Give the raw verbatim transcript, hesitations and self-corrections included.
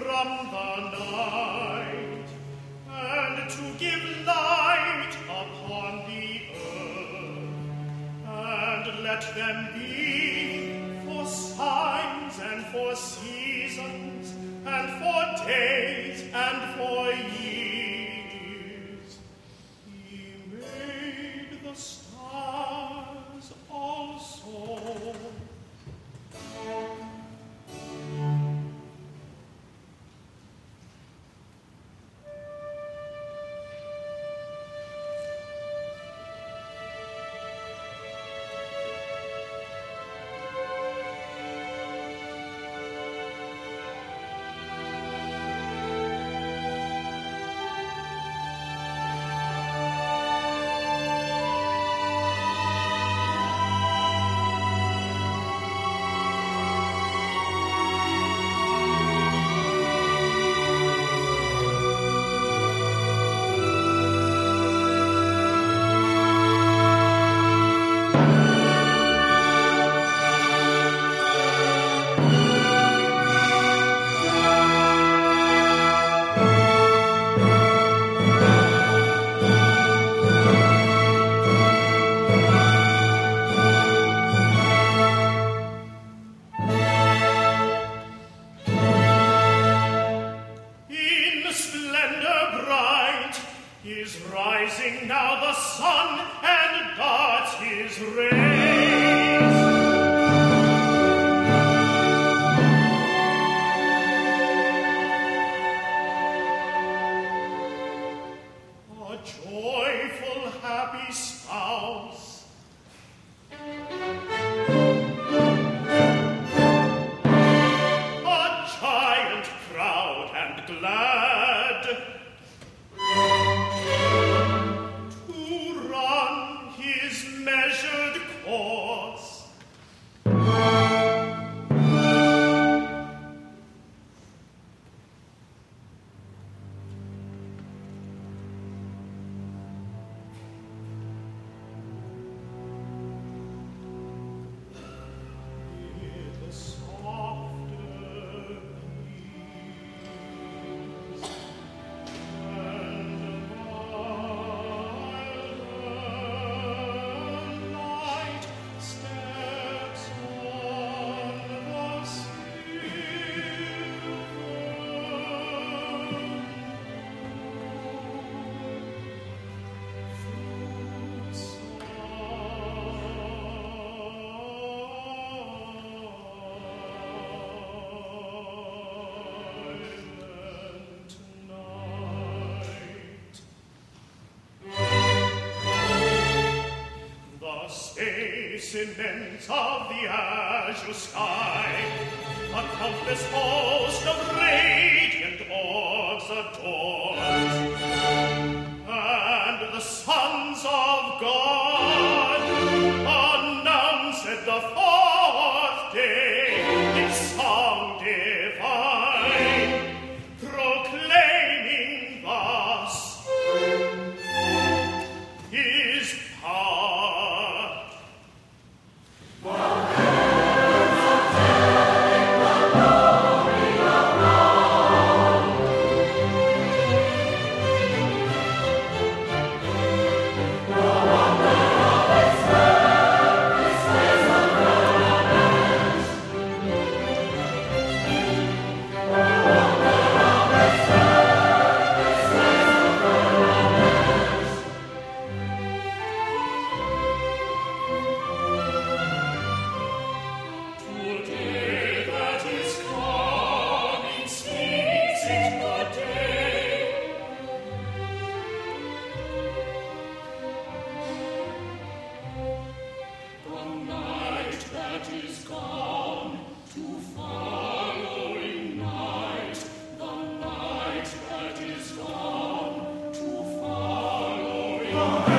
from the night, and to give light upon the earth, and let them be for signs and for seasons, and for days and for years. He made the stars also. Is rising now the sun, and darts his rays. A joyful, happy spouse, a giant proud and glad, measured course. With a softer breeze and a milder steps on the space immense of the azure sky, a countless host of radiant orbs adorns, and the sons of God announced the fourth day in song divine, proclaiming thus his power. Oh,